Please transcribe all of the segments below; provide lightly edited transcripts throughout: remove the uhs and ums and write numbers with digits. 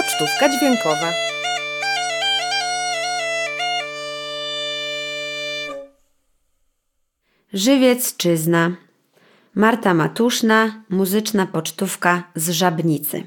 Pocztówka dźwiękowa. Żywiecczyzna. Marta Matuszna, muzyczna pocztówka z Żabnicy.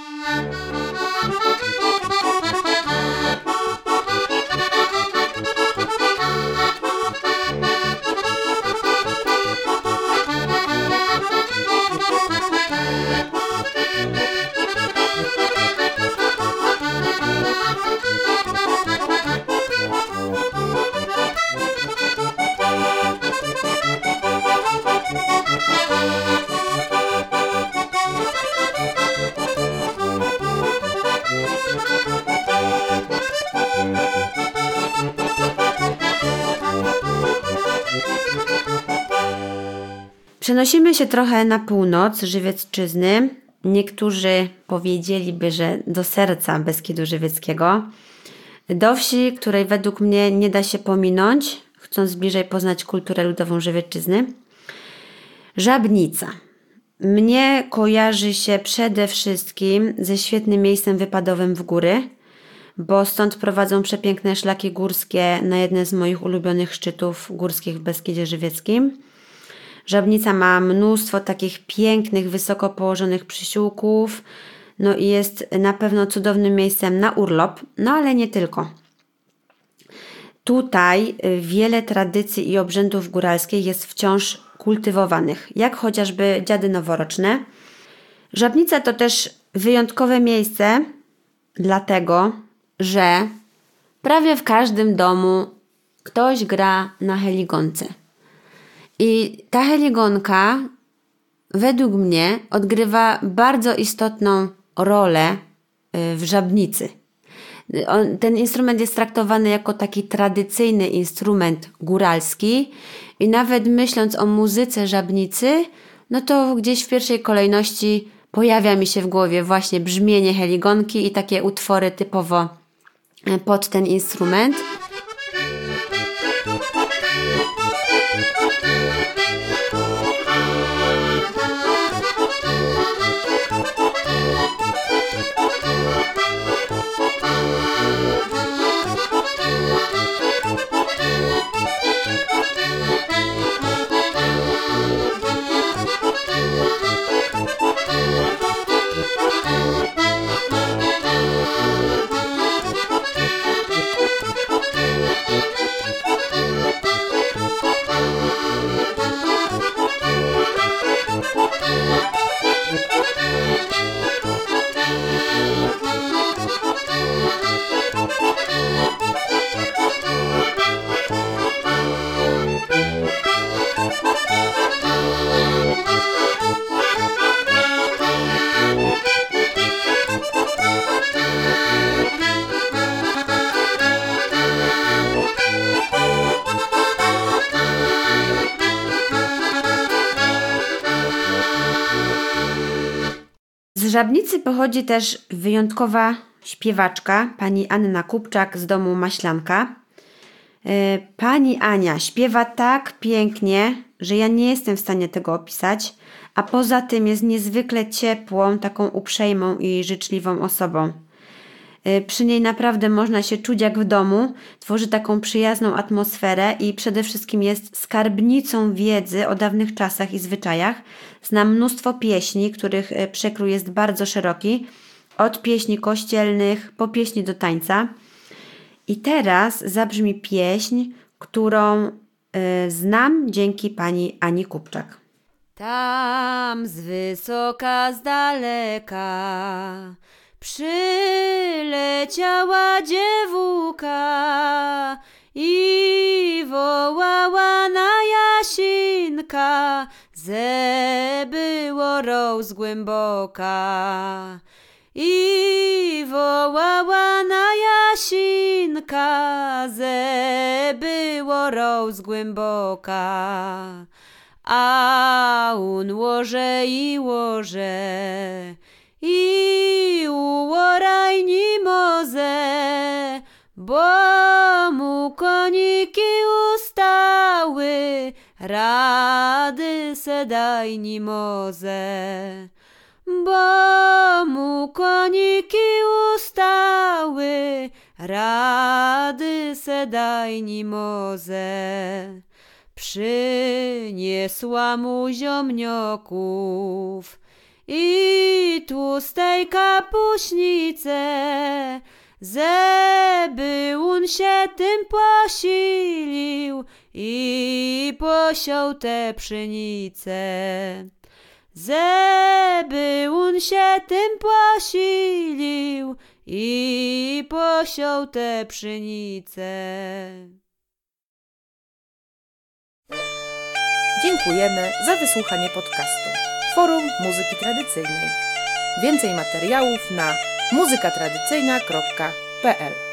Przenosimy się trochę na północ Żywiecczyzny. Niektórzy powiedzieliby, że do serca Beskidu Żywieckiego. Do wsi, której według mnie nie da się pominąć, chcąc bliżej poznać kulturę ludową Żywiecczyzny. Żabnica. Mnie kojarzy się przede wszystkim ze świetnym miejscem wypadowym w góry, bo stąd prowadzą przepiękne szlaki górskie na jedne z moich ulubionych szczytów górskich w Beskidzie Żywieckim. Żabnica ma mnóstwo takich pięknych, wysoko położonych przysiłków, no i jest na pewno cudownym miejscem na urlop, no ale nie tylko. Tutaj wiele tradycji i obrzędów góralskich jest wciąż kultywowanych, jak chociażby dziady noworoczne. Żabnica to też wyjątkowe miejsce, dlatego, że prawie w każdym domu ktoś gra na heligonce. I ta heligonka według mnie odgrywa bardzo istotną rolę w Żabnicy. Ten instrument jest traktowany jako taki tradycyjny instrument góralski i nawet myśląc o muzyce Żabnicy, no to gdzieś w pierwszej kolejności pojawia mi się w głowie właśnie brzmienie heligonki i takie utwory typowo pod ten instrument. Z Żabnicy pochodzi też wyjątkowa śpiewaczka, pani Anna Kupczak z domu Maślanka. Pani Ania śpiewa tak pięknie, że ja nie jestem w stanie tego opisać, a poza tym jest niezwykle ciepłą, taką uprzejmą i życzliwą osobą. Przy niej naprawdę można się czuć jak w domu, tworzy taką przyjazną atmosferę i przede wszystkim jest skarbnicą wiedzy o dawnych czasach i zwyczajach. Zna mnóstwo pieśni, których przekrój jest bardzo szeroki, od pieśni kościelnych po pieśni do tańca. I teraz zabrzmi pieśń, którą znam dzięki pani Ani Kupczak. Tam z wysoka, z daleka przyleciała dziewułka i wołała na Jasinka, ze było roz głęboka. I wołała na Jasinka, ze było roz głęboka. A on łoże i uoraj ni moze, bo mu koniki ustały, rady se daj ni moze. bo mu koniki ustały, rady se daj ni moze. Przyniesła mu ziomnioków i tłustej kapuśnice, zeby on się tym posilił i posiął te pszenice. Zeby on się tym posilił i posiął te pszenice. Dziękujemy za wysłuchanie podcastu Forum Muzyki Tradycyjnej. Więcej materiałów na muzykatradycyjna.pl